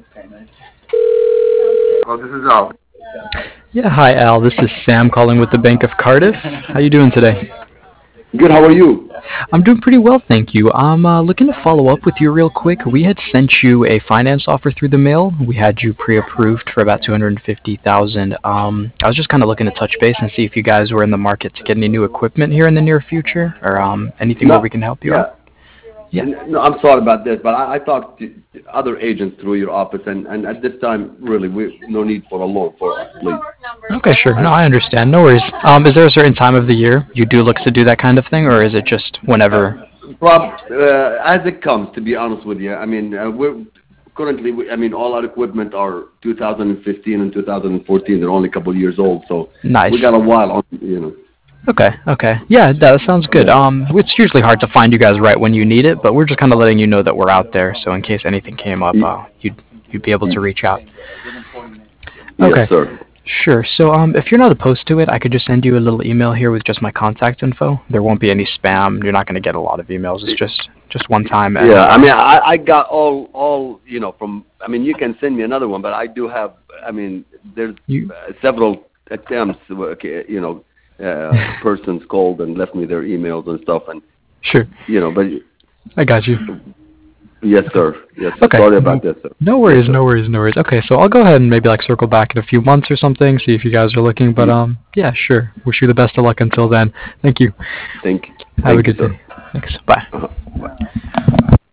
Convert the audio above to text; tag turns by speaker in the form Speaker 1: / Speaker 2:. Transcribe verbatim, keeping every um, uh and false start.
Speaker 1: Oh, this is Al.
Speaker 2: Yeah, hi Al. This is Sam calling with the Bank of Cardiff. How you doing today?
Speaker 1: Good. How are you?
Speaker 2: I'm doing pretty well, thank you. I'm uh, looking to follow up with you real quick. We had sent you a finance offer through the mail. We had you pre-approved for about two hundred fifty thousand. Um, I was just kind of looking to touch base and see if you guys were in the market to get any new equipment here in the near future, or um, anything where
Speaker 1: No.
Speaker 2: we can help you
Speaker 1: Yeah.
Speaker 2: out. Yeah.
Speaker 1: N- No, I'm sorry about this, but I, I talked to other agents through your office, and, and at this time, really, we no need for a loan for us, please.
Speaker 2: Okay, sure. No, I understand. No worries. Um, is there a certain time of the year you do look to do that kind of thing, or is it just whenever?
Speaker 1: Prob, uh, as it comes, to be honest with you, I mean, uh, we're currently, we, I mean, all our equipment are two thousand fifteen and two thousand fourteen. They're only a couple of years old, so
Speaker 2: Nice.
Speaker 1: we got a while on, you know.
Speaker 2: Okay, okay. Yeah, that sounds good. Um, it's usually hard to find you guys right when you need it, but we're just kind of letting you know that we're out there, so in case anything came up, uh, you'd you'd be able to reach out. Okay.
Speaker 1: Yes, sir.
Speaker 2: Sure. So, um, if you're not opposed to it, I could just send you a little email here with just my contact info. There won't be any spam. You're not going to get a lot of emails. It's just just one time. And,
Speaker 1: Yeah, I
Speaker 2: uh,
Speaker 1: mean, I, I got all, all, you know, from, I mean, you can send me another one, but I do have, I mean, there's
Speaker 2: you,
Speaker 1: uh, several attempts, okay, you know, uh, persons called and left me their emails and stuff, and,
Speaker 2: sure.
Speaker 1: you know, but,
Speaker 2: I got you.
Speaker 1: yes, sir. Yes,
Speaker 2: Okay.
Speaker 1: sorry about this, sir.
Speaker 2: No worries,
Speaker 1: Yes, sir.
Speaker 2: no worries, no worries. Okay, so I'll go ahead and maybe like circle back in a few months or something, see if you guys are looking. But um, yeah, sure. Wish you the best of luck until then. Thank you.
Speaker 1: Thank,
Speaker 2: Have
Speaker 1: thank
Speaker 2: a good
Speaker 1: you, sir.
Speaker 2: day. Thanks. Bye.
Speaker 1: Uh-huh. Bye.